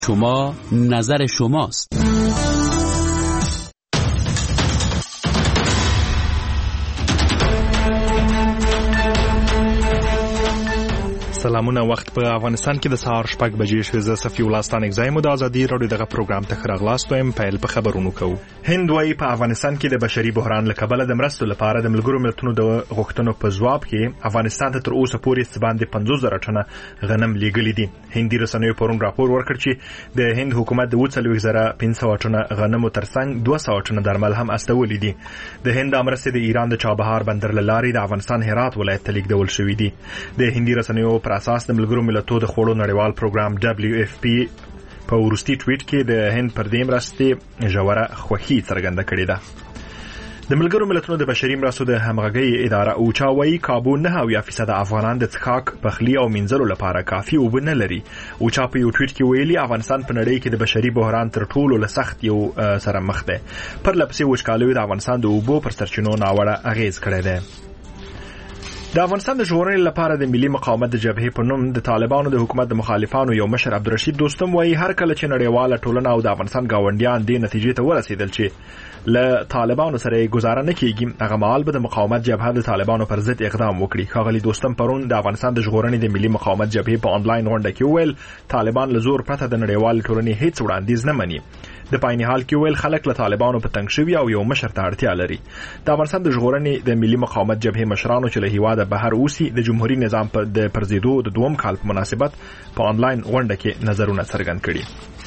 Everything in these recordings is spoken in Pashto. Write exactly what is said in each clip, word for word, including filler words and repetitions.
شما نظر شماست. سلامونه. وخت په افغانستان کې د سهار شپږ بجې شوې. زه صفي الله ستان اگزایم د ازادي رادیو دغه پروګرام ته راغلاست وایم. پیل په خبرونو کوو. هند وايي په افغانستان کې د بشري بحران له کبله د مرستو لپاره د ملګرو ملتونو د غوښتنو په ځواب کې افغانستان ته تر اوسه پورې باندې پنځوس زره ټنه غنم لیږلي دي. هندي رسنیو پرون راپور ورکړ چې د هند حکومت د څلوېښت زره پنځه سوه ټنه غنمو ترڅنګ دوه سوه ټنه درمل هم استولي دي. د هند مرستې د ایران د چابهار بندر له لارې د افغانستان هرات ولایت ته لیږدول شوې دي. د هندي رسنیو پر اساس د ملګرو ملتونو د خوړو نړیوال پروګرام دبليو اف پی په ورستي ټویټ کې د هند پر دې مرستې ژوره خوښي څرګنده کړې ده. د ملګرو ملتونو د بشري مرستو د همغږۍ اداره اوچا وايي کابو نه اویا فیصد افغانان د څښاک، پخلي او مینځلو لپاره کافي اوبه نه لري. اوچا په یو ټویټ کې ویلي افغانستان په نړۍ کې د بشري بحران تر ټولو له سخت یو سره مخ دی. پر لپسې وچکالۍ د افغانستان د اوبو پر سرچینو ناوړه اغیز کړی دی. د افغانستان د ژغورنې لپاره د ملي مقاومت د جبهې په نوم د طالبانو د حکومت د مخالفانو یو مشر عبدالرشید دوستم وايي هر کله چې نړیواله ټولنه او د افغانستان گاونډیان دې نتیجې ته ورسېدل چې له طالبانو سره گزاره نه کیږي، هغه مهال به د مقاومت جبهه د طالبانو پر ضد اقدام وکړي. ښاغلي دوستم پرون د افغانستان د ژغورنې د ملي مقاومت جبهې په آنلاین غونډه کې وویل طالبان له زور پرته د نړیوالې ټولنې هیڅ وړاندیز نه مني. د پایني حال کې ویل خلک له طالبانو په تنګ شوي او یو مشر ته اړتیا لري. د افغانستان د ژغورنې د ملي مقاومت جبهې مشرانو چې له هیواده بهر اوسي د جمهوریت نظام په د پرزیدو د دوم کال په مناسبت په آنلاین غونډه کې نظرونه څرګند کړي.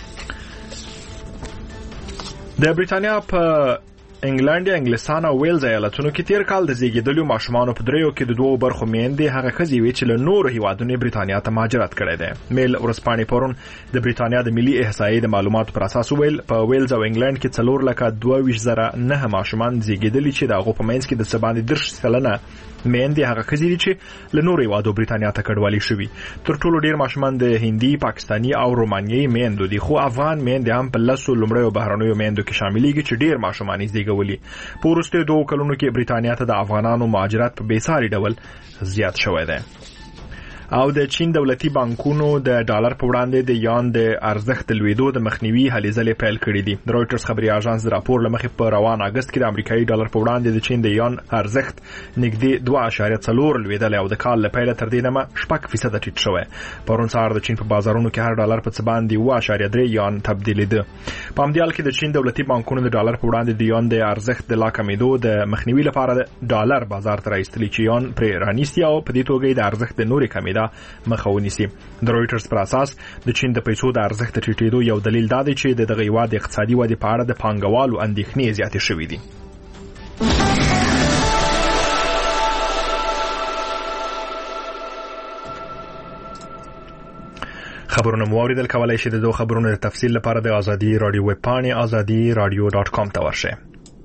د بریټانیا په انګلند، انګلستان او ویلز ایالتونو کې تیر کال د زیږیدلو ماشومانو په دریو کې د دوه برخو میندې هغه ښځې وې چې له نورو هیوادونو بریټانیا ته مهاجرت کړی دی. میل ورځپاڼې پرون د بریټانیا د ملي احصایې د معلوماتو پر اساس ویل په ویلز او انګلند کې څلور لکه دوه ویشت زره نه ماشومان زیږیدلي چې د هغو په منځ کې د څه باندې دېرش سلنه میندې هغه ښځې دي چې له نورو هیوادو بریټانیا ته کډوالي شوي. تر ټولو ډیر ماشومان د هندي، پاکستاني او رومانیایي میندو دي، خو افغان میندې هم په لسو لومړیو بهرنیو میندو کې شاملېږي چې ډیر ماشومان یې زیږولي. په وروستیو دوه کلونو کې بریټانیا ته د افغانانو مهاجرت په بېساري ډول زیات شوی دی. او د چین دولتي بانکونو د ډالر په وړاندې د یان د ارزښت د لوېدو د مخنیوي هلې ځلې پیل کړي دي. د رویټرز خبري اژانس د راپور له مخې په روان اګست کې د امریکایي ډالر په وړاندې د چین د یان ارزښت نږدې دوه اعشاریه څلور لوېدلی او د کال له پیله تر دې دمه شپږ فیصده ټیټ شوی. پرون سهار د چین په بازارونو کې هر ډالر په څه باندې اوه اعشاریه درې یان تبدیلېده. په همدې حال کې د چین دولتي بانکونو د ډالر په وړاندې د یان د ارزښت د لا کمېدو د مخنیوي لپاره ډالر بازار ته راایستلي چې یان پرې رانیسي او په دې توګه یې د ارزښت د نورې کمېدا مخه ونیسي. د رویټرز پر اساس د چین د پیسو د ارزښت د ټیټېدو یو دلیل دا دی چې د دغه هیواد د اقتصادي ودې په اړه د پانګوالو اندېښنې زیاتې شوې دي. خبرونه مو اوریدل. کولای شئ د دوه خبرونو د تفصیل لپاره د ازادي رادیو ویب پاڼې ازادي رادیو ډاټ کام ته ورشئ.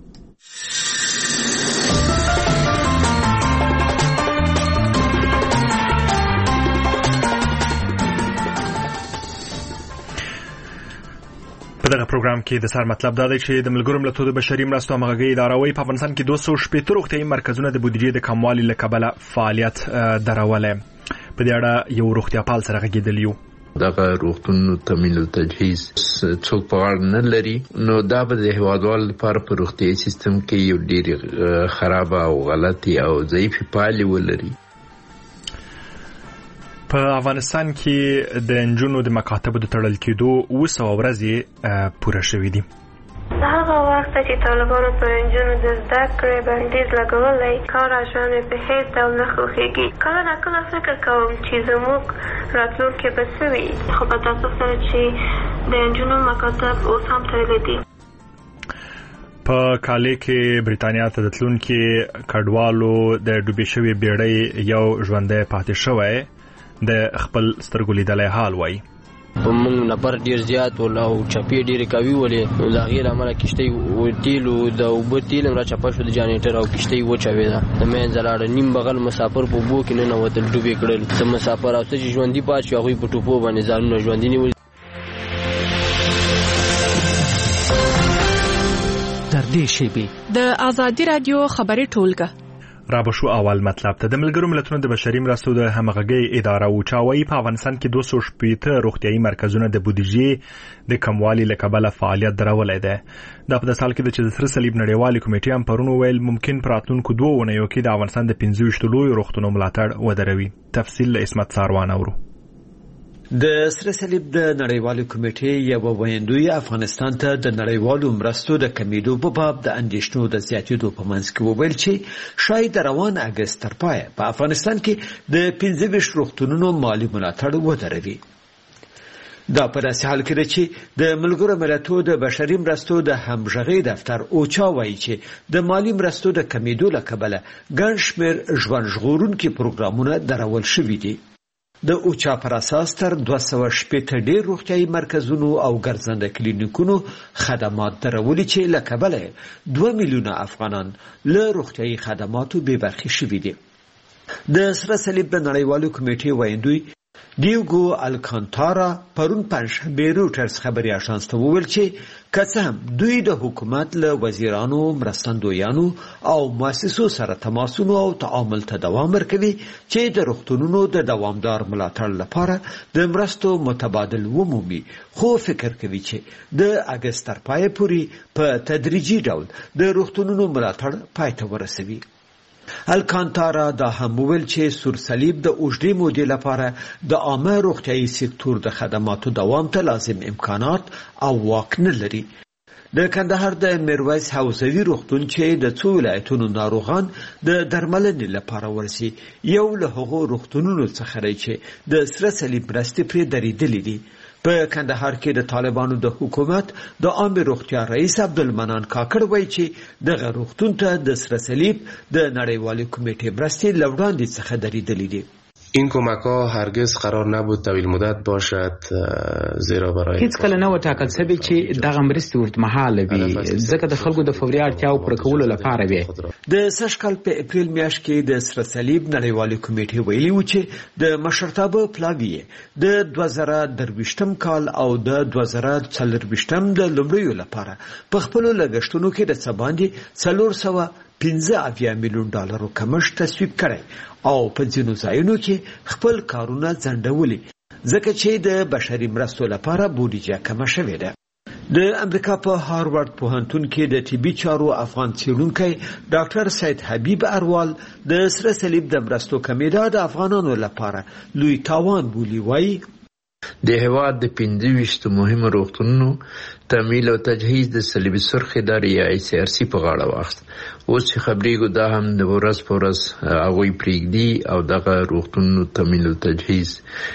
په دغه پروګرام کې د سر مطلب دا دی چې د ملګرو ملتونو د بشري مرستو همغږۍ اداره وايي په افغانستان کې دوه سوه شپېته روغتیایي مرکزونه د بودیجې د کموالي له کبله فعالیت درولی. په دې اړه یو روغتیاپال سره غږېدلی یو. دغه روغتونونو تمویل او تجهیز څوک په غاړه نه لري، نو دا به د هیوادوالو لپاره په روغتیایي سیستم کې یو ډېرې خرابه او غلطي او ضعیفې پایلې ولري. په افغانستان کې د نجونو د مکاتبو د تړل کېدو اوه سوه ورځې پوره شوې دي. هغه وخت چې طالبانو پر نجونو د زده کړې بندیز لګولی، کار او ژوند مې په هېڅ ډول نه خوښېږي. کله نا کله فکر کوم چې زموږ راتلونکی به څه وي، خو په تاسف سره چې د نجونو مکاتب اوس هم تړلي دي. په کالي کې بریټانیا ته د تلونکي کډوالو د ډوبې شوې بیړۍ یو ژوندی پاتې شوی د خپل سترګو لیدلی حال وایي. په موږ نفر ډیر زیات ول او چپې ډیرې قوي ولې د هغې له امله کښتۍ تیلو د اوبه تیل هم را چپه شو د جانیټر او کښتۍ وچاوېده. د منځه لاړه نیم بغل مسافر په اوبو کې ننوتل، ډوبې کړل. څه مسافر او څه چې ژوندي پات شو هغوی په ټوپو باندې ځانونه ژوندي نیول. تر دې شیبې د ازادي رادیو خبري ټولګه را بشو اول مطلب ته د ملګرو ملتونو د بشري مرستو د همغږي اداره او چاوي په افغانستان کې دوه سوه شپږ روغتيایي مرکزونه د بودیجې د کموالي لکبله فعالیت درولې ده. دا په سال کې د سره صلیب نړیوالې کمیټې هم پرون ویل ممکن پراتونکو دوه ونیو کې د افغانستان د پنځه ویشت لوی روغتونو ملاتړ ودروي. تفصیل له اسمت ساروان اورو. د سره صلیب د نړیوالې کمیټې یو ویندوی افغانستان ته د نړیوالو مرستو د کمیدو په باب د اندېښنو د زیاتېدو په منځ کې وویل چې شاید روان اگست تر پایه په افغانستان کې د پنځه ویشت روغتونونو مالی ملاتړ ودروي. دا په داسې حال کې ده چې د ملګرو ملتونو د بشري مرستو د همغږۍ دفتر اوچا وایي چې د مالی مرستو د کمیدو له کبله ګڼ شمېر ژوند ژغورونکي پروګرامونه درول شوي دي. د اوچا پر اساس تر دوه سوه شپږ ډیر روغتيایي مرکزونو او ګرځنده کلینیکونو خدمات درولي چې له کبله دوه میلیونه افغانان له روغتيایي خدماتو بې برخې شوي دي. د سره صلیب د نړیوالو کمیټې ویندوی دیوګو الکانتارا پرون پنځشنبه روټرز خبري اژانس ته وویل چې که څه هم دوی د حکومت له وزیرانو مرستندویانو او مؤسسو سره تماسونو او تعامل ته دوام ورکوي چې د روغتونونو د دوامدار ملاتړ لپاره د مرستو متبادل ومومي، خو فکر کوي چې د اگست تر پایه پورې په تدریجي ډول د روغتونونو ملاتړ پای ته ورسوي. الکانتارا دا هم ویل چې سور صلیب د اوږدې مودې لپاره د عامه روغتیایي سکتور د خدماتو دوام ته لازم امکانات او واک نه لري. د کندهار د میرویس حوزوي روغتون چې د څو ولایتونو ناروغان د درملنې لپاره ورسي یو له هغو روغتونونو څخه دی چې د سره صلیب مرستې پرې درېدلې دي. په کندهار کې د طالبانو د حکومت د عامه روغتیا رئیس عبدالمنان کاکړ وایي چې دغه روغتون ته د سره صلیب د نړیوالې کمیټې مرستې له وړاندې څخه درېدلې دي. این کمک ها هرگز قرار نبود طویل مدت باشد، زیرا برای هیڅ کله نه و ټاکل شوی چې دغه مرستې اوږدمهاله وي ځکه د خلکو د فوري اړتیاوو پوره کولو لپاره وي. د سږ کال په اپریل میاشت کې د سره صلیب نړیوالې کمیټې ویلي و چې د مشرتابه پلاوی د دوه زره درویشتم کال او د دوه زره څلرویشتم د لومړیو لپاره په خپلو لګښتونو کې د څه باندې څلور سوه پنځه اویا میلیون ډالرو کمښت تصویب کړی او په ځینو ځایونو کې خپل کارونه ځنډولي ځکه چې د بشري مرستو لپاره بودیجه کمه شوې ده. د امریکا په هاروارد پوهنتون کې د طبي چارو افغان څېړونکی ډاکټر سید حبیب اروال د سره صلیب د مرستو کمیدا د افغانانو لپاره لوی تاوان بولي. وایي د هېواد د پنځه ویشتو مهمو روغتونونو تمویل او تجهیز د صلیب سرخ ادارې یا ای سی آر سی په غاړه واخیست. اوس چې خبرېږو دا هم د ورځ په ورځ هغوی پرېږدي او دغه روغتونونو تمویل او تجهیز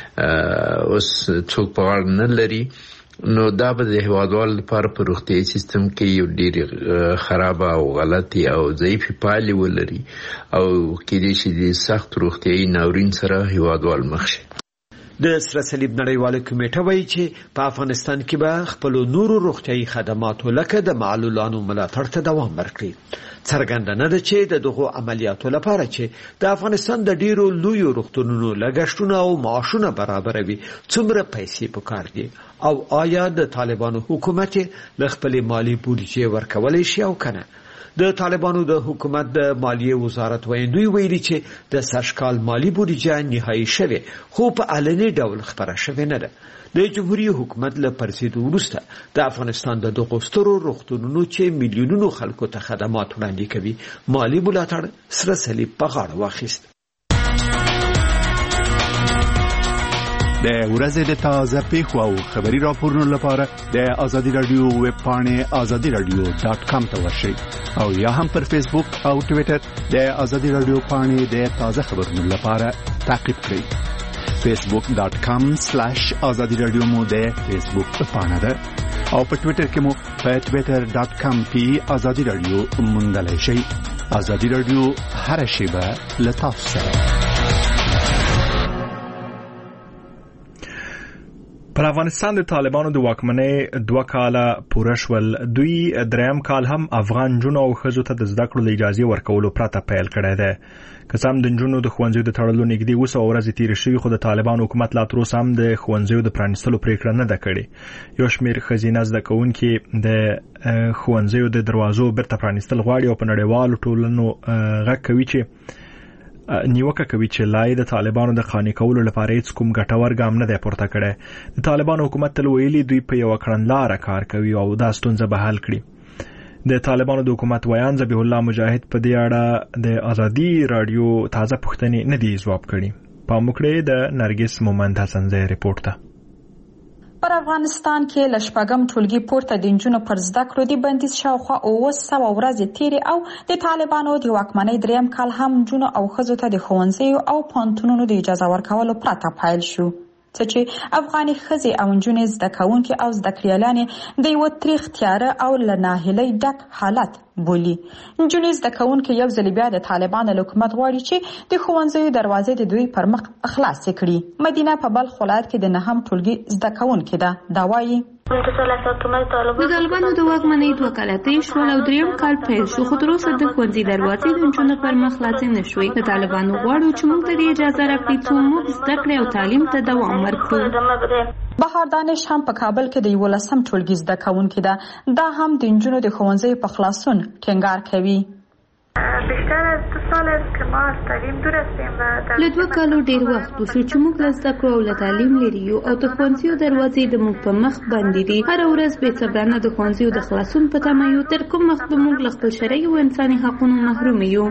اوس څوک په غاړه نه لري، نو دا به د هېوادوالو لپاره په روغتیایي سیستم کې یو ډېرې خرابه او غلطې او ضعیفې پایلې ولري او کېدای شي د سخت روغتیایي ناورین سره هېوادوال مخ شي. د سره صلیب نړیواله کمیټه وایي چې په افغانستان کې به خپل نورو روغتیایي خدماتو لکه د معلولانو ملاتړ ته دوام ورکړي. څرګنده نه ده چې د دغو عملیاتو لپاره چې د افغانستان د ډیرو لویو روغتونونو لګښتونه او معاشونه برابروي څومره پیسې پکار دي او آیا د طالبانو حکومت له خپلې مالی بودیجې ورکولی شي او کنه. د طالبانو د حکومت د مالیې وزارت ویندوی ویلي چې د سږ کال مالی بودیجه نهایی شوه خو په علني ډول خبره شوه نه ده. د جمهوریت حکومت له پرسیدو وروسته د افغانستان د دغو سترو روغتونونو چې میلیونونو خلکو ته خدمات وړاندې کوي مالی ملاتړ سره صلیب په غاړه واخیست. د ورځې د تازه پیښو او خبري راپورونو لپاره د آزادي رادیو ویب پاڼې آزادي رادیو ډاټ کام ته ورشئ او یا هم پر فیسبوک او ټویټر د آزادي رادیو پاڼې د تازه خبرونو لپاره تعقیب کړئ. فیسبوک ډاټ کام سلیش آزادي رادیو مو د فیسبوک پاڼه ده او په ټویټر کې مو په ټویټر ډاټ کام پی آزادي رادیو موندلای شئ. آزادي رادیو هر شیبه له تاسو سره. پر افغانستان د طالبانو د واکمنۍ دوه کاله پوره شول. دوی دریم کال هم افغان جنو او ښځو ته د زده کړو د اجازه ورکولو پرته پیل کړی دی. قسم د نجونو د ښوونځیو د تړلو نږدې اوه سوه ورځې تېرې شوې خو د طالبان حکومت لا تر اوسه هم د ښوونځیو د پرانیستلو پریکړه نه ده کړې. یو شمېر ښځینه زده کوونکي د ښوونځیو د دروازو بیرته پرانیستل غواړي او په نړیوالو ټولنو غږ کوي چې نیوکه کوي چې لای د طالبانو د قانع کولو لپاره هیڅ کوم ګټور ګام نه دی پورته کړی. د طالبانو حکومت تل ویلي دوی په یوه کړنلاره کار کوي او دا ستونزه به حل کړي. د طالبانو د حکومت ویان ذبیح الله مجاهد په دې اړه د ازادي رادیو تازه پوښتنې نه دي ځواب کړي. پام وکړئ د نرګس مومند حسنزی ریپورت ته. پر افغانستان کې لشپږم ټولګي پورته د نجونو پر زده کړو د بندیز شاوخوا اوه سوه ورځې تیرې او د طالبانو د واکمنۍ دریم کال هم نجونو او ښځو ته د ښوونځیو او پوهنتونونو د اجازه ورکولو پرته پیل شو، څه چې افغاني ښځې او نجونې زده کوونکې او زده کړیالانې د یوه تریخ تیاره او له ناهیلۍ ډک حالت بولي. نجونې زده کوونکې یو ځل بیا د طالبانو له حکومت غواړي چې د ښوونځیو دروازې د دوی پر مخ خلاصې کړي. مدینه په بلخ ولایت کې د نهم ټولګي زده کوونکې ده. دا وایي د طالبانو د واکمنۍ دوه کاله تېر شول او دریم کال پیل شو، خو تر اوسه د ښوونځي دروازې د نجونو پر مخ خلاصې نه شوې. د طالبانو غواړو چې موږ ته د اجازه راکړي څو موږ زده کړې او تعلیم ته دوام ورکړو. بهار دانش هم په کابل کې د یولسم ټولګي زده کوونکې ده. دا هم د نجونو د ښوونځیو په خلاصون ټینګار کوي. له دوه کالو ډېر وخت وشو چې موږ له زده کړو او له تعلیم لرې یو او د ښوونځیو دروازې د موږ په مخ بندې دي. هره ورځ بې صبرانه د ښوونځیو د خلاصون په تمه یو، تر کوم وخت به موږ له خپل شرعي او انساني حقونو محروم یو.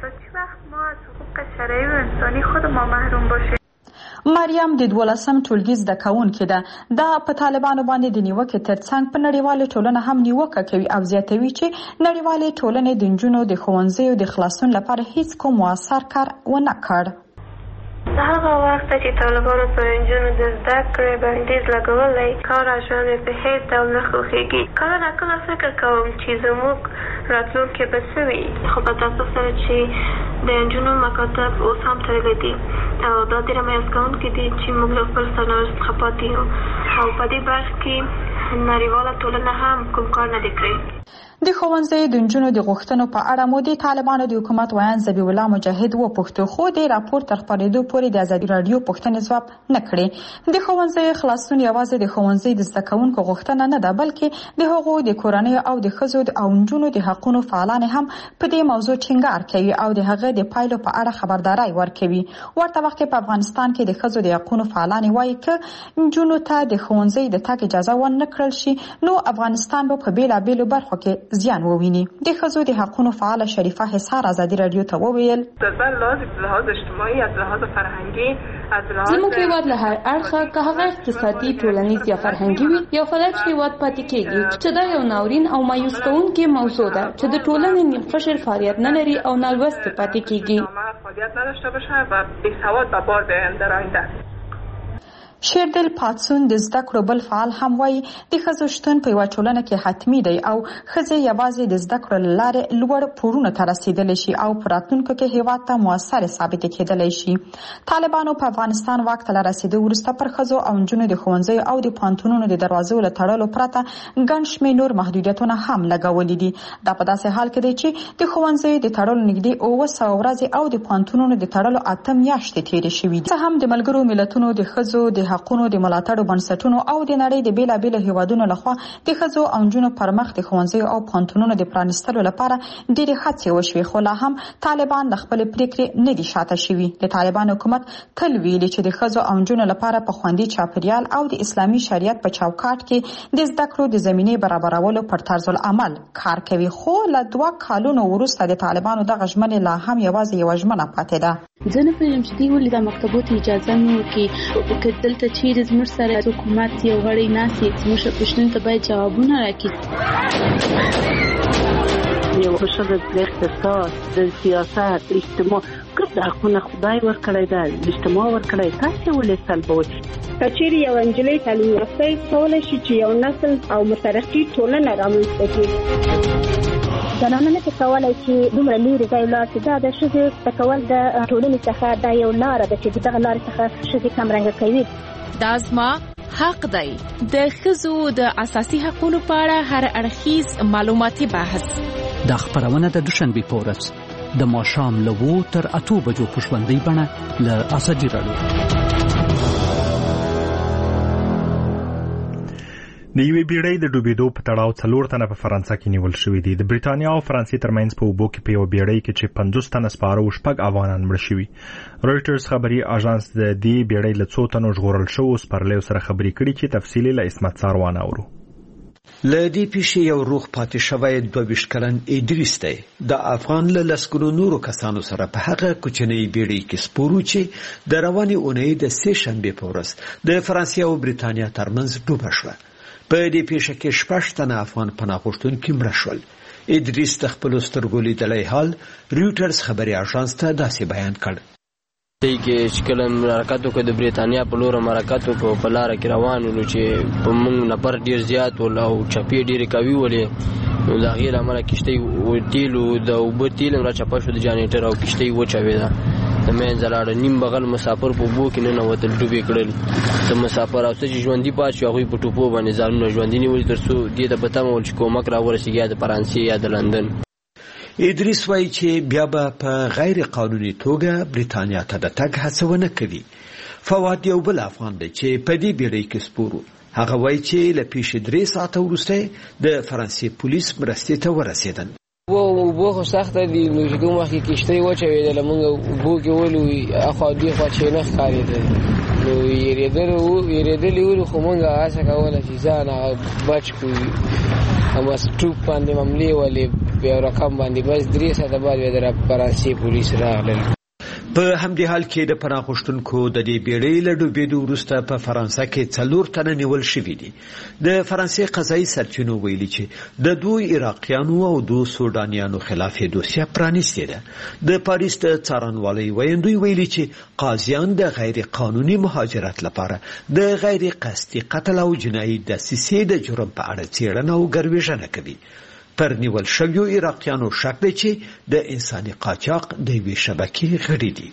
مریم د دولسم ټولګي زده کوونکې ده. دا په طالبانو باندې د نیوکې ترڅنګ په نړیواله ټولنه هم نیوکه کوي او زیاتوي چې نړیوالې ټولنې د نجونو د ښوونځیو د خلاصون لپاره هیڅ کوم مؤثر کار ونه کړ. هغه وخت چې طالبانو په نجونو د زده کړې بندیز لګولی، کار او ژوند مې په هیڅ ډول نه خوښېږي. کله ناکله فکر کوم چې زموږ راتلونکی به څه وي، خو په تاسو سره چې د نجونو مکاتب اوس هم تړلي دي او دا ډېره مایوس کوونکي دي چې موږ له خپل سرنوشت څخه پاتې یو او په دې برخه کې نړیواله ټولنه هم کوم کار نه دی کړی. د ښوونځیو د نجونو د غوښتنو په اړه مو د طالبانو د حکومت ویان ذبیح الله مجاهد وپوښتو، خو د راپور تر خپرېدو پورې د ازادي راډیو پوښتنې ځواب نه کړې. د ښوونځیو خلاصون یوازې د ښوونځي د زده کوونکو غوښتنه نه ده، بلکې د هغو د کورنیو او د ښځو او نجونو د حقونو فعالان هم په دې موضوع ټینګار کوي او د هغه د پایلو په اړه خبرداری ورکوي. ورته وخت په افغانستان کې د ښځو د حقونو فعالان وایي چې نجونو ته د ښوونځي د تګ اجازه ونه کړل شي نو افغانستان به په بیلابېلو برخو کې زیان وویني. د ښځو د حقونو فعال شریفه حصار ازادي رادیو ته وویل زموږ هیواد له هر اړخه که هغه اقتصادي، ټولنیز یا فرهنګي وي یو فلج هیواد پاتې کېږي چې دا یو ناورین او مایوس کوونکې موضوع ده چې د ټولنې نیم قشر فعالیت نه لري او نالوستې پاتې کېږي. شیردل پاتسون د زده کړو بل فعال هم وایي د ښځو شتون په یوه ټولنه کې حتمي دی او ښځې یوازې د زده کړو له لارې لوړ پوړونو ته رسیدلی شي او په راتلونکو کې هیواد ته مؤثرې ثابتې کېدلی شي. طالبانو په افغانستان واک ته له رسیدو وروسته پر ښځو او نجونو د ښوونځیو او د پوهنتونونو د دروازو له تړلو پرته ګڼ شمېر نور محدودیتونه هم لګولي دي. دا په داسې حال کې دی چې د ښوونځیو د تړلو نږدې اوه سوه ورځې او د پوهنتونونو د تړلو اته میاشتې تېرې شوي دي. څه هم د ملګرو ملتونو د ښځو د حقونو د ملاتړو بنسټونو او د نړۍ د بیلابېلو هیوادونو لخوا د ښځو او نجونو پر مخ د ښوونځیو او پوهنتونونو د پرانیستلو لپاره ډېرې هڅې وشوې، خو لا هم طالبان له خپلې پریکړې نه دي شاته شوي. د طالبان حکومت تل ویلي چې د ښځو او نجونو لپاره په خوندي چاپیریال او د اسلامي شریعت په چوکاټ کې د زده کړو د زمینې برابرولو پر طرز العمل کار کوي، خو له دوه کالونو وروسته د طالبانو دغه ژمنې لا هم یوازې یوه ژمنه پاتې ده. زه نه پوهېږم چې دوی ولې دا مکتبو ته اجازه نه ورکوي. که دلته چیرې زموږ سره حکومت یو غړی ناست وي زموږ پوښتنو ته باید جوابونه راکړي. یو ښځه د اقتصاد، د سیاست، اجتماع ګډ حقونه خدای ورکړی ده، اجتماع ورکړی، تاسې ولې سلبوئ؟ که چیرې یوه نجلۍ تعلیم یافته وي کولی شي چې یو نسل او مترقي ټولنه رامنځته کړي. زنانه نه کولی چې دومره لرې ځای ولاړ شي. دا د ښځې زده کول د ټولنې څخه دا یو لاره ده چې دغه لارې څخه ښځې کمرنګه کوي. دا زما حق دی. د ښځو د اساسي حقوقو په اړه هر اړخیز معلوماتي بحث. دا خبرونه د دوشنبه په ورځ د ماښام له اوو تر اتو بجو په ژوندۍ بڼه له ازادي راډیو. د یوې بیړۍ د ډوبېدو په تړاو څلور تنه په فرانسه کې نیول شوي دي. د بریتانیا او فرانسې ترمنځ په اوبو کې په یوه بیړۍ کې چې پنځوس تنه سپاره او شپږ افغانان مړه شوي. رویټرز خبري اژانس د دې بیړۍ له څو تنو ژغورل شوو سپرلیو سره خبرې کړي چې تفصیلي له اسمت ساروان اورو. له دې پیښې یو روغ پاتې شوی دوه ویشت کلن ادریس دی د افغان له لسګونو نورو کسانو سره په هغه کوچنۍ بیړۍ کې سپورو چې د روانې اونۍ د سې شنبې په ورځ د فرانسې او بریتانیا ترمنځ ډوبه شوه. په دې پیښه کې شپږ تنه افغان پناه غوښتونکي مړه شول. ادریس د خپلو سترګو لیدلی حال رویټرز خبري اژانس ته داسې بیان کړ. دی کې چې کله حرکت وکړو د بریتانیا په لور حرکت وکړو په لاره کې روان ولو چې په موږ نفر ډېر زیات ول او چپې ډېرې قوي ولې نو د هغې له امله کښتۍ تیلو د اوبه تیل هم راچپه شو د جانیټر او کښتۍ وچاوېده. د منځه لاړه نیم بغل مسافر په اوبو کې ننوتل ډوبې کړل. د مسافر او څه چې ژوندي پاتې شو هغوی په ټوپو باندې ځانونه ژوندي نیولي تر څو دې ته په تمه ول چې کومک راورسېږي یا د فرانسې یا د لندن. ادریس وایي چې بیا به په غیر قانوني توګه بریتانیا ته د تګ هڅه ونه کوي. فواد یو بل افغان دی چې په دې بیړۍ کې سپورو. هغه وایي چې له پیښې درې ساعته وروسته د فرانسې پولیس مرستې ته ورسېدل. اوبه خو سخته دي نو چې کوم وخت کې کښتۍ وچاوېدله موږ اوبو کې ولو اخوا دېخوا چې نه ښکارېدل نو یېرېدلي ولو خو موږ هڅه کوله چې ځان هغه بچ کړو. همه ټوپ باندې حملې ولې په یو رقم باندې بس درې ساعته بعد بیا د فرانسې پولیس راغلل. په همدې حال کې د پناه غوښتونکو د دې بیړۍ له ډوبېدو وروسته په فرانسه کې څلور تنه نیول شوي دي. د فرانسې قضایي سرچینو ویلي چې د دوی عراقیانو او دوه سودانیانو خلاف یې دوسیه پرانیستې ده. د پاریس د څارنوالۍ ویندوی ویلي چې قاضیان د غیر قانوني مهاجرت لپاره د غیر قصدي قتل او جنایي دسیسې د جرم په اړه څېړنه او ګرویژنه کوي. پر نیول شویو عراقیانو شک دی چې د انساني قاچاق د یوې شبکې غړي دي.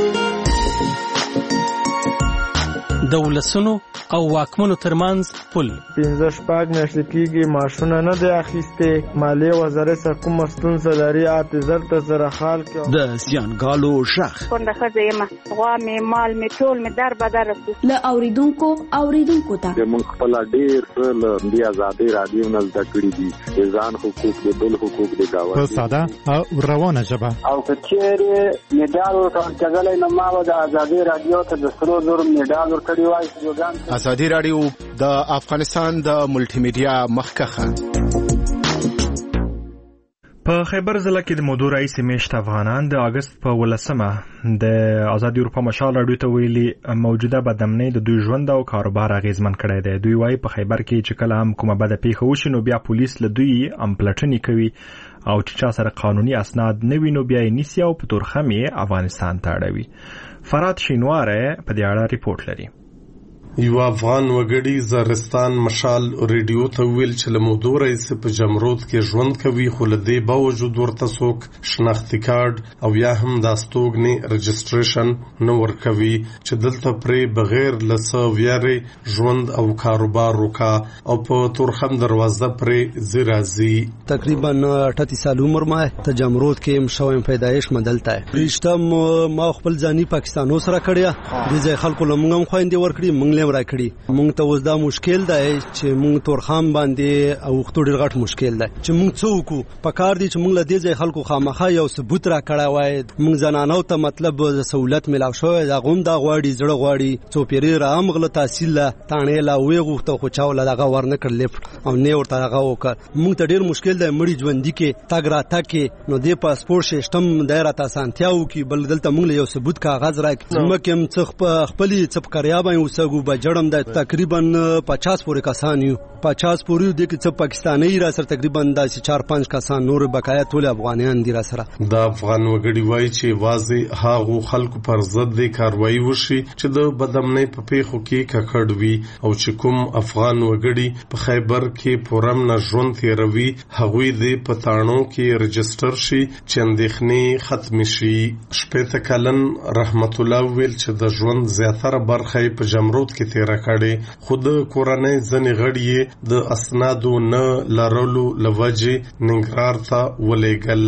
د ولسونو او واکمنو ترمنځ پل پنځه شپږ میاشتې کېږي معاشونه نه دی اخیستې. مالیې وزارت څخه کومه ستونزه لري حافظر ته سره حال کې د زیانګالو غږ کونډه ښځه یم غوا مې مال مې ټول مې در بدر رسو له اوریدونکو اوریدونکو ته موږ خپل ډېر څه له دې ازادۍ راډیو نه زده کړي دي د ځان حقوق د بل حقوق د ګاونډي په ساده او روانه ژبه او که چېرې مډال ورکول کېدلی نو ما به د ازادۍ راډیو ته د سرو زرو مډال ورکړی وای. ازادي راډیو د افغانستان د ملټي میډیا مخکخه په خیبر ضلع کې د مودو رئیس میشت افغانان د اگست په ولسمه د آزادي اروپا مشال راډیو ته ویلي موجوده بدامنۍ د دوی ژوند او کاروبار اغیزمن کړی دی. دوی وایي په خیبر کې چې کله هم کومه بده پیښه وشي نو بیا پولیس له دوی امپلټنې کوي او چې چا سره قانوني اسناد نه وي نو بیا یې نیسي او په تورخم یې افغانستان ته اړوي. فراد شینواره په دې اړه ریپورت لري. یو افغان وګړي زرستان مشال ریډیو ته ویل چې له مودو رئیس په جمرود کې ژوند کوي خو له دې باوجود ورته څوک شناختی کارت او یا هم د استوګنې رجسټریشن نه ورکوي چې دلته پرې بغیر له څه ویارې ژوند او کاروبار وکا او په تورخم دروازه پرې زیرازي. تقریبا اٹھتیس سال عمر ما ته جمرود کې مشوم پیدایش مدلته رښتا ما خپل ځاني پاکستانو سره کړیا د ځای خلکو لمغم خويندې ورکړي مونږ لم راکړي. مونږ ته اوس دا مشکل دی چې مونږ تورخم باندې او وختو ډیر غټ مشکل دی چې مونږ څوک په کار دي چې مونږ له دې ځای خلکو خامخا یو ثبوت را کړی وای. مونږ زنانو ته مطلب سہولت ملاو شوی دا غوم دا غواړي زړه غواړي چوپیری را امغله تحصیل تانه لا وی غوښته خو چاول دغه ورنه کړل او نه ورته هغه وکړ. مونږ ته ډیر مشکل دی مړي ژوند دي کې تاګ را تکي نو د پاسپورت سیستم دایره تاسانتیاو کې بل دلته مونږ یو ثبوت کاغذ راکې مکه هم څخ په خپل څپ کریا باندې وسګو بجړم د تقریبا پچاس پورې کسان یو پچاس پورې د کې څه پاکستاني را سره تقریبا د چار پنځه کسان نور بقایا ټول افغانان دي را سره. د افغان وګړي وایي چې واځي هاغو خلکو پر ضد د کاروایی وشي چې د بدامنۍ په پیښو کې ککړ وي او چې کوم افغان وګړي په خیبر کې پورم نه ژوند تیروي هغوی د پټانو کې رجستر شي چې اندېښنې ختم شي. شپږ کلن رحمت الله ویل چې د ژوند زیاتره برخه په جمرود کې تیر کړي خود کورنۍ ځنې غړي د اسنادو نه لرلو لوجه ننګرهار ته ولېګل.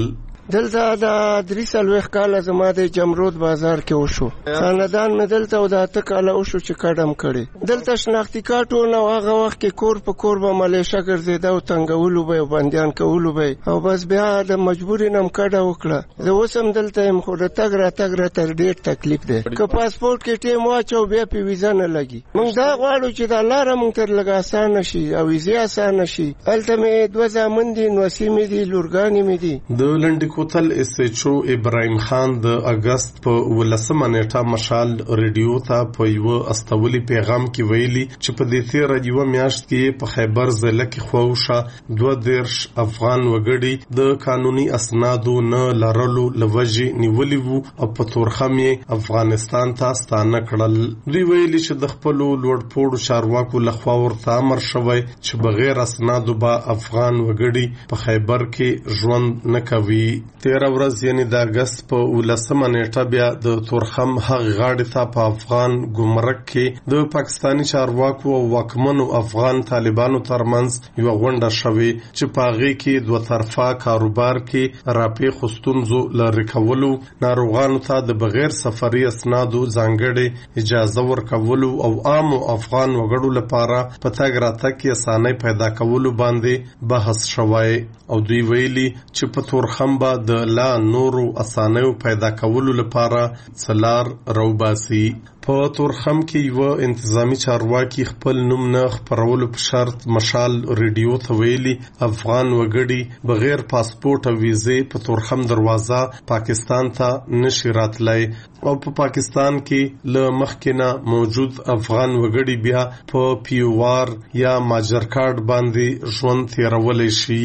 دلته د درې څلوېښت کاله زما د جمرود بازار کې وشو. خاندان مې دلته او د اته کاله وشو چې کډم کړی. دلته شناختي کارت و نو هغه وخت کې کور په کور به ملیشه ګرځېده او تنګولو به او بندیان کولو به او بس بیا د مجبوري نم کډه وکړه. زه اوس هم دلته یم خو د تګ راتګ راته ډېر تکلیف دی. که پاسپورټ کې ټیم واچو بیا پې ویزه نه لګي. موږ دا غواړو چې دا لاره موږ تر لږ اسانه شي او ویزې اسانه شي. هلته مې دوه زامن دي، نوسي مې دي، لورګانې مې دي. د لنډي کوتل اس ایچ او ابراهیم خان د اگست په ولسمه نیټه مشال ریډیو ته په یو استولي پیغام کې ویلي چې په دې تیره یوه میاشت کې په خیبر ضلع کې خواوشه دوه دېرش افغان وګړي د قانوني اسنادو نه لرلو له وجې نیولي وو او په تورخم یې افغانستان ته ستانه کړل. دوی ویلي چې د خپلو لوړپوړو چارواکو لخوا ورته امر شوی چې بغیر اسنادو به افغان وګړي په خیبر کې ژوند نه کوي. تیره ورځ یعنې د اګست په ولسمه نیټه بیا د تورخم هغې غاړې ته په افغان ګمرک کې د پاکستاني چارواکو او واکمنو افغان طالبانو ترمنځ یوه غونډه شوې چې په هغې کې دوه طرفه کاروبار کې راپېښو ستونزو لرې کولو، ناروغانو ته د بغیر سفري اسنادو ځانګړې اجازه ورکولو او عامو افغان وګړو لپاره په تګ راتګ کې اسانۍ پیدا کولو باندې بحث شوی او دوی ویلي چې په تورخم به د لا نورو اسانیو پیدا کولو لپاره څلار روباسي. په تورخم کې یو انتظامی چارواکي خپل نوم نه خپرولو په شرط مشال ریډیو ته ویلي افغان وګړي بغیر پاسپورت او ویزې په تورخم دروازه پاکستان ته نشي راتلای او په پاکستان کې له مخکې نه موجود افغان وګړي بیا په پیوار یا ماجر کارت باندې ژوند تیرولی شي.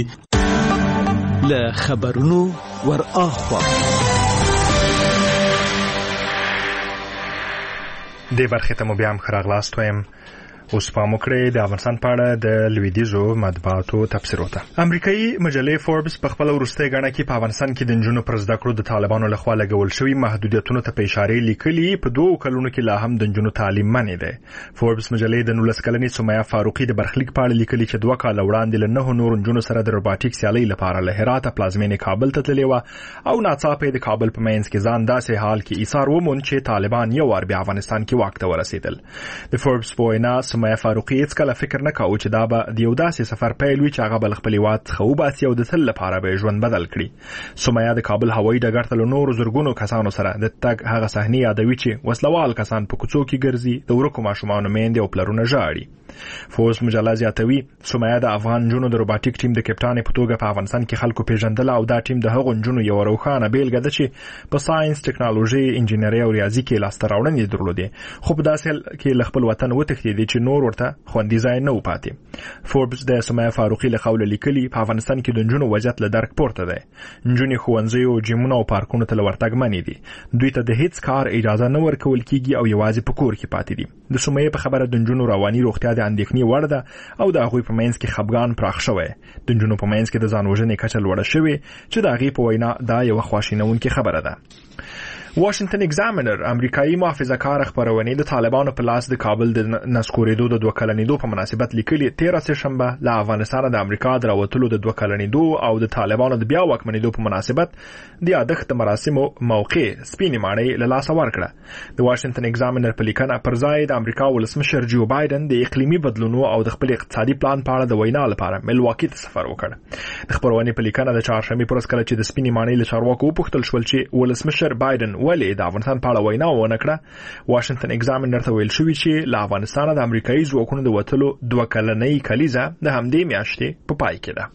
له خبرونو ور اخوا دې برخې ته مو بیا هم ښه راغلاست وایم. اوس پام وکړئ د افغانستان په اړه د لویدیځو مطبوعاتو تبصرو ته. امریکایي مجلې فوربس په خپله وروستۍ ګڼه کې په افغانستان کې د نجونو پر زده کړو د طالبانو لخوا لګول شوي محدودیتونو ته په اشارې لیکلي په دوو کلونو کې لا هم د نجونو تعلیم منع دی. فوربس مجلې د نولس کلنې سمیه فاروقي د برخلیک په اړه لیکلي چې دوه کاله وړاندې له نهو نورو نجونو سره د روباټیک سیالۍ لپاره له هراته پلازمینې کابل ته تللې وه او ناڅاپه یې د کابل په منځ کې ځان داسې حال کې ایثار وموند چې طالبان یو وار بیا افغانستان کې واک ته ورسېدل. د فوربس په وینا سمیه فاروقي کله فکر نه کاوه چې دا به د یو داسې سفر پیل وي چې هغه به له خپل هېواد څخه وباسي او د تل لپاره به یې ژوند بدل کړي. سمیه د کابل هوایي ډګر ته له نورو زرګونو کسانو سره د تګ هغه صحنې یادوي چې وسلوال کسان په کوڅو کې ګرځي، د ورکو ماشومانو میندې او پلرونه ژاړي. فوربس مجله زیاتوي سمیه د افغان نجونو د روباټیک ټیم د کپټانې په توګه په افغانستان کې خلکو پیژندله او دا ټیم د هغو نجونو یوه روښانه بیلګه ده چې په ساینس، ټکنالوژي، انجینرۍ او ریاضي کې لاسته راوړنې درلودې خو په داسې حال کې له خپل وطن وتښتېدې چې نور ورته خوندي ځای نه و پاتې. فوربس د سمیه فاروقي له قوله لیکلي په افغانستان کې د نجونو وضعیت له درک پورته دی. نجونې ښوونځیو، جیمونو او پارکونو ته له ورتګ منې دي. دوی ته د هیڅ کار اجازه نه ورکول کیږي او یوازې په کور کې پاتې دي. د سمیه په خبره د نجونو رواني روغتیا د اندېښنې وړ ده او د هغوی په منځ کې خپګان پراخ شوی. د نجونو په منځ کې د ځان وژنې کچه لوړه شوې چې د هغې په وینا دا یوه خواشینونکې خبره ده. واشنگټن ایگزامینر امریکایي محافظه کار خبرونه د طالبانو په لاس د کابل د نسکورېدو د دوه کلنېدو په مناسبت لیکلي تیره سهشنبه له افغانستان د امریکا د راوتلو د دوه کلنېدو او د طالبانو د بیا واکمنېدو په مناسبت د یادښت د مراسمو موقع سپینې ماڼۍ له لاسه ورکړه. د واشنگټن ایگزامینر په لیکنه پر ځای د امریکا ولسمشر جو بایدن د اقلیمي بدلونونو او د خپل اقتصادي پلان په اړه د وینا لپاره ملواکی ته سفر وکړ. د خبرونې په لیکنه د چهارشنبې پر ورځ کله چې د سپینې ماڼۍ له چارواکو وپوښتل شول چې ولسمشر بایدن ولې د افغانستان په اړه وینا ونه کړه، واشنگټن ایگزامینر ته ویل شوی چې له افغانستانه د امریکایي ځواکونو د وتلو دوه کلنۍ کلیزه د همدې میاشتې په پای کې ده.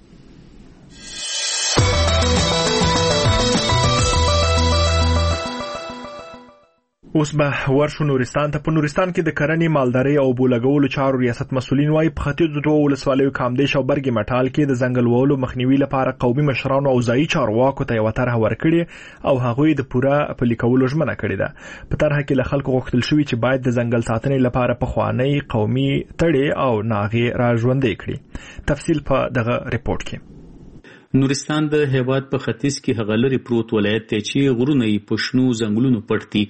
اوس به ورشو نورستان ته. په نورستان کې د کرنې، مالدارۍ او بولګولو چارو ریاست مسؤلین وايي په ختیځو دوه ولسوالیو کامدیش او برګې مټال کې د ځنګل وهلو مخنیوي لپاره قومي مشرانو او ځایي چارواکو ته یوه طرحه ورکړې او هغوی د پوره پلي کولو ژمنه کړې ده. په طرحه کې له خلکو غوښتل شوي چې باید د ځنګل ساتنې لپاره پخوانۍ قومي تړې او ناغې را ژوندۍ کړي. تفصیل په دغه ریپورت کې. نورستان د هیواد په ختیځ کې هغه لري پروت ولایت دی چې غرونه یې په شنو ځنګلونو پټ دي،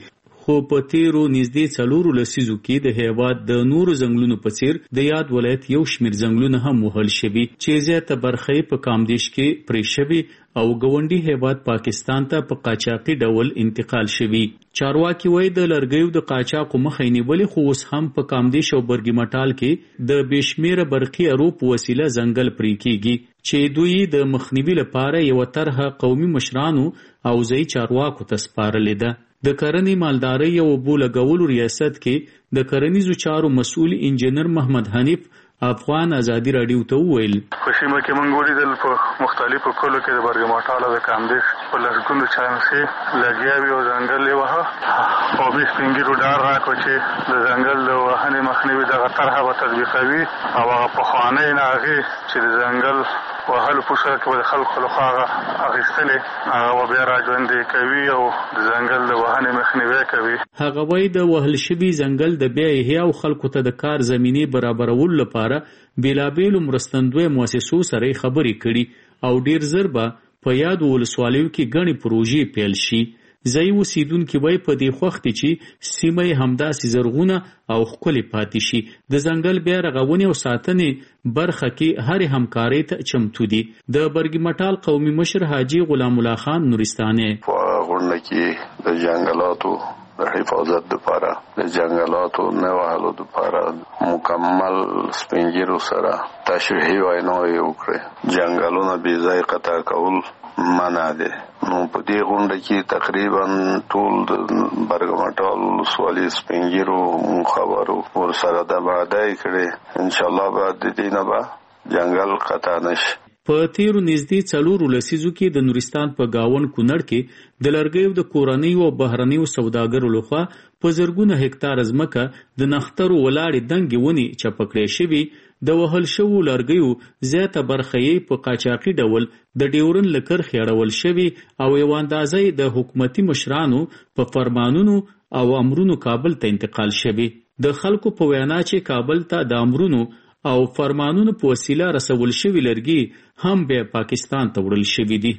خو په تیرو نږدې څلورو لسیزو کې د هیواد د نورو ځنګلونو په څیر د یاد ولایت یو شمېر ځنګلونه هم وهل شوي چې زیاته برخه یې په کامدیش کې پرې شوي او ګاونډي هیواد پاکستان ته په قاچاقي ډول انتقال شوي. چارواکي وایي د لرګیو د قاچاقو مخه یې نیولې، خو اوس هم په کامدیش او برګي مټال کې د بېشمېره برقي ارو په وسیله ځنګل پرې کیږي چې دوی د مخنیوي لپاره یو طرحه قومي مشرانو او ځایي چارواکو ته سپارلې ده. د کرنې مالدارۍ او اوبو لګولو ریاست کې د کرنیزو چارو مسؤل انجنیر محمد حنیف افغان ازادي رادیو ته وویل په سیمه کې موږ ولیدل په مختلفو کلو کې د برګي مټال او د کامدیش په لسګونو چانسې لګیاوي او ځنګل یې وهه او بې سپین ږیرو ډار راکړو چې د ځنګل د وهنې مخنیوي دغه طرحه به تطبیقوي او هغه پخوانۍ ناغې چې د ځنګل وهلو په سره کې به د خلکو لخوا هغه اخیستلې هغه به بیا راژوندي کوي او د ځنګل د وهنې مخنیوی کوي. هغه وایي د وهل شوي ځنګل د بیا احیا او خلکو ته د کار زمینې برابرولو لپاره بیلابیلو مرستندویه مؤسسو سره خبرې کړي او ډیر زر به په یاد ولسوالیو کې ګڼې پروژې پیل شي. ځایي اوسیدونکي وایي په دې خوښ دي چې سیمه یې همداسې زرغونه او ښکلې پاتې شي. د ځنګل بیا رغونې او ساتنې برخه کې هرې همکارۍ ته چمتو دي. د برګي مټال قومي مشر حاجي غلام الله خان نورستاني په غونډه کې د جنګلاتو د حفاظت لپاره د جنګلاتو نه وهلو لپاره مکمل سپینګیرو سره تشریحي ویناوې وکړې. جنګلونه بې ځای قطع کول منع دي. نو په دې غونډه کې تقریبا ټول د برګ مټال ولسوالۍ سپینګیرو خبرو ورسره د وعده کړې ان شاء الله به د دې نه به جنګل قطع نشي. په تیرو نږدې څلورو لسیزو کې د نورستان په گاون کونړ کې د لرګیو د کورنیو او بهرنیو سوداګرو لخوا په زرګونه هکتار ځمکه د نښترو ولاړې دنګې ونې چپه کړې شوي. د وهل شوو لرګیو زیاته برخه یې په قاچاقي ډول د ډیورن له کرښې اړول شوي او یوه اندازه یې د حکومتي مشرانو په فرمانونو او امرونو کابل ته انتقال شوي. د خلکو په وینا چې کابل ته د امرونو او فرمانونو په وسیله رسول شوي لرګي هم بیا پاکستان ته وړل شوي دي.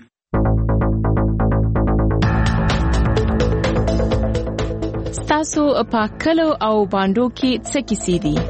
ستاسو په کلو او بانډو کې څه کیسې دي؟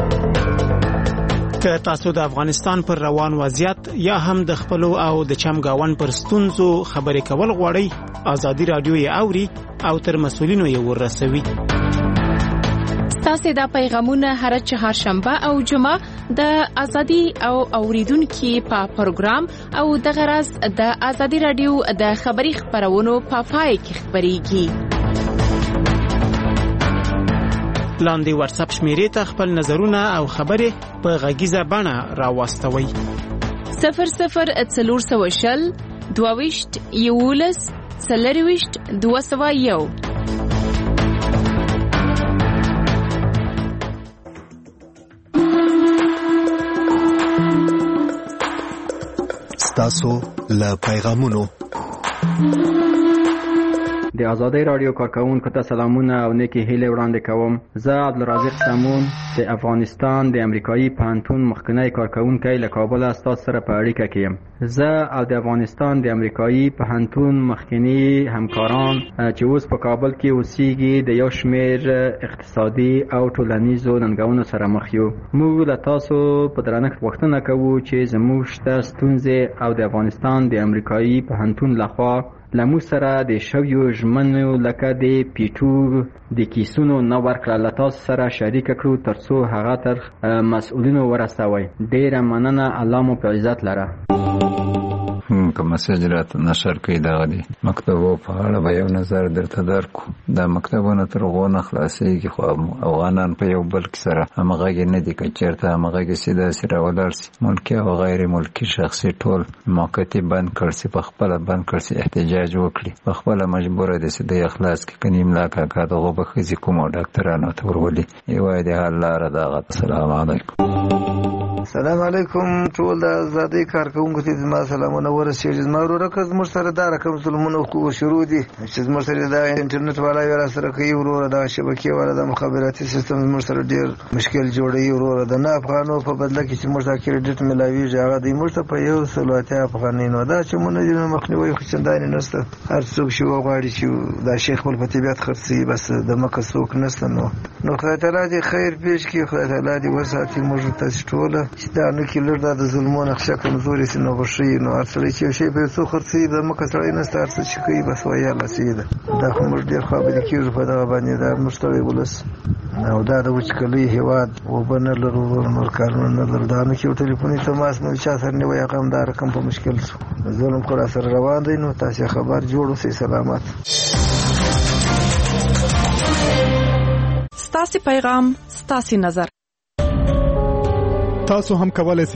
که تاسو د افغانستان پر روان وضعیت یا هم د خپلو او د چمګاون پر ستونزو خبرې کول غواړئ، ازادي رادیو یې اوري او تر مسؤلینو یې ورسوي. تاسو دا پیغامونه هر چهارشنبه او جمعه د ازادي او اوریدونکو په پروګرام او د غرض د ازادي رادیو د خبري خبرونو په پای کې خبريږي. لاندې واتس اپ شمیرې ته خپل نظرونه او خبرې په غږیزه بڼه راوستوي. صفر صفر څلور سوه شل دوه ویشت یولس څلور ویشت دوه سوه یو. تاسو له پیغامونو د آزادۍ رادیو کارکونکو ته سلامونه او نیکی هیله وړاندې کوم. زه عبدالرزاق سامون د افغانستان د امریکایي پوهنتون مخکنی کارکونکی له کابل تاسو سره په اړیکه کې یم. زه او د افغانستان د امریکایي پوهنتون مخکنی همکاران چې اوس په کابل کې اوسېږي د یو شمېر اقتصادي او ټولنیزو ننګونو سره مخ یو. موږ له تاسو په درنښت غوښتنه کوو چې زموږ شته ستونزې او د افغانستان د امریکایي پوهنتون لخوا لمو سره د شویو ژمنو لکه د پیټو د کیسونو نه ورکړه له تاسو سره شریک کړو ترڅو هغه تر مسؤلینو ورسوي. ډیره مننه. الله مو په عزت لره. که مسیج راته نشر کړئ دغه دي مکتبو په اړه به یو نظر درته درکو. دا مکتبونه تر هغو نه خلاصېږي خو افغانان په یو بل کې سره همغږي نه دي. که چېرته همغږي سي داسې راولاړ سي ملکي او غیر ملکي شخصي ټول موقتي بند کړ سي په خپله بند کړ سي احتجاج وکړي په خپله مجبوره دي چې دی اخلاص کړي. که نیم لا کاکا دغو به ښځې کوم او ډاکټرانو ته ورولي یوه د حل لاره دغه. السلام علیکم. سلام علیکم ټول د ازادۍ کارکونکو ته زما سلامونه ورسېږي. زما وروره که زموږ سره دا رقم ظلمونه خو شروع دي چې زموږ سره دا انټرنیټ والا یې را سره کوي وروره، دا شبکې والا د مخابراتي سیستم زموږ سره ډېر مشکل جوړوي وروره. د نه افغانو په بدله کې چې موږ ته کریډټ میلاویږي هغه دی موږ ته په یو سل اتیا افغانۍ نو دا چې مونږ نه مخنیوي خو چندانې نشته. هر څوک چې وغواړي چې دا شیخ خپل په طبیعت خرڅي بس د مکه څوک نشته. نو نو خدای تعالی دې خیر پېښ کړي، خدای تعالی دې وساتي موږ تاسو ټوله چې دا نو کې لږ د ظلمونو نقشه کمزوري سي نو بشي نو اصلي چې شی په څو خرڅي د مکه سره نه ستار څه چې کوي بس وایي الله سیده. دا خو موږ ډېر خبرې کیږو په دا باندې دا مشتری ولس او دا د وچکلي هیواد وبنه لرو نور کارونه نه لرو. دا نو کې ټلیفوني تماس مو چا سره نیوي هغه هم دا رقم په مشکل شو. ظلم خو را سره روان دی. نو تاسو خبر جوړ اوسئ. سلامات. ستاسو پیغام ستاسو نظر. تاسو هم کولای